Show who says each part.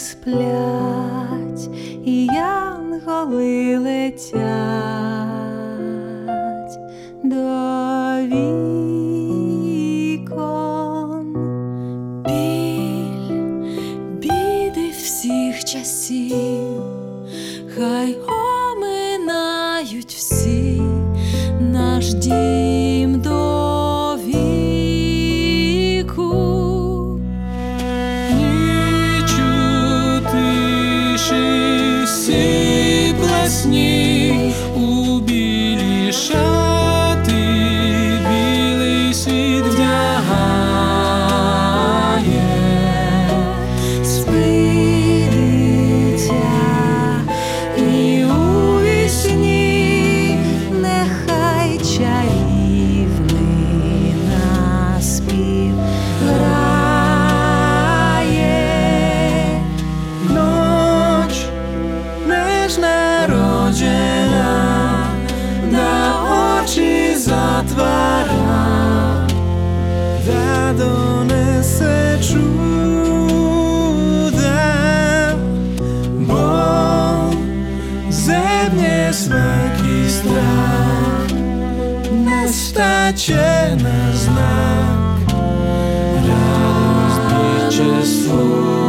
Speaker 1: сплять, і янголи летять до вікон. Біль, біди всіх часів, хай оминають всі наш дім до віку.
Speaker 2: Сіпла сніг у білі шати, білий світ вдягає.
Speaker 1: Спи, дитя, і у вісні нехай чарівний наспів грає.
Speaker 2: Народжена, на очі затвора, та донесе чуда, бо землі смак і страх нестаче на знак, радість число.